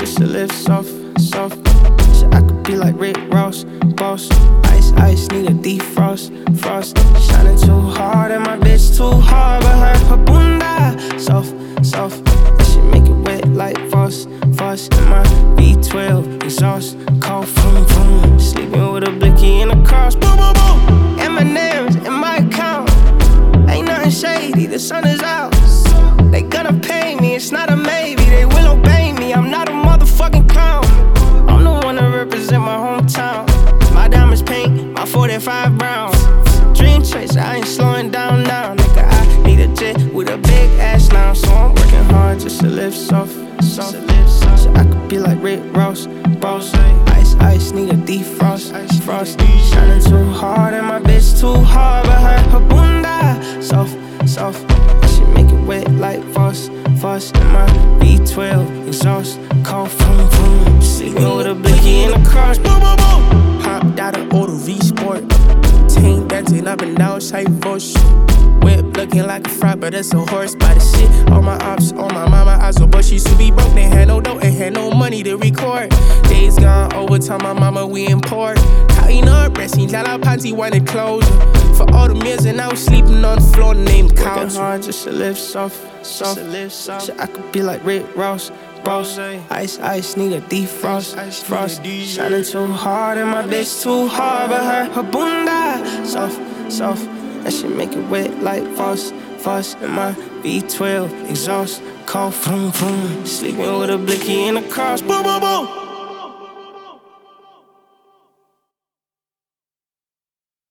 just to live soft, soft. Shit, I could be like Rick Ross, boss. Ice, ice, need a defrost, frost. Shining too hard and my bitch too hard, but her bunda soft, soft. That shit make it wet like Voss, Voss. And my V12 exhaust, call vroom, vroom. Sleeping with a blicky and a cross, boom, boom, boom. M&M's in my account. Ain't nothing shady, the sun is out. They gonna pay me, it's not a maybe. They will obey me, I'm not a motherfucking clown. I'm the one to represent my hometown. My diamonds pink, my 45 brown. Dream chaser, I ain't slowing down now. Nigga, I need a jet with a big ass now. So I'm working hard just to live soft, soft. So I could be like Rick Ross, boss. Ice, ice, need a defrost, frost. Shining too hard and my bitch too hard, but her bunda soft, soft. Make it wet like Voss, Voss. And my V12 exhaust, call vroom, vroom. Sleeping with a blicky and a cross, boom, boom, boom. Hopped out of Auto V-Sport. Team dancing up and down, sight Vosh. Whip looking like a fry, but it's a horse by the shit. All my ops, on my mama, I so but she used to be broke. They had no dough, and had no money to record. Days gone, overtime, my mama, we import. Cutting up, resting, la panty, wanted clothes. For all the meals, and I was sleeping on the floor named couch. Working hard just to live soft, soft. Shit, I could be like Rick Ross, boss. Ice, ice, need a defrost, frost. Shining too hard and my bitch too hard, but her bunda soft, soft. That shit make it wet like Voss, Voss. And my V12 exhaust, call vroom, vroom. Sleeping with a blicky and a cross, boom, boom, boom.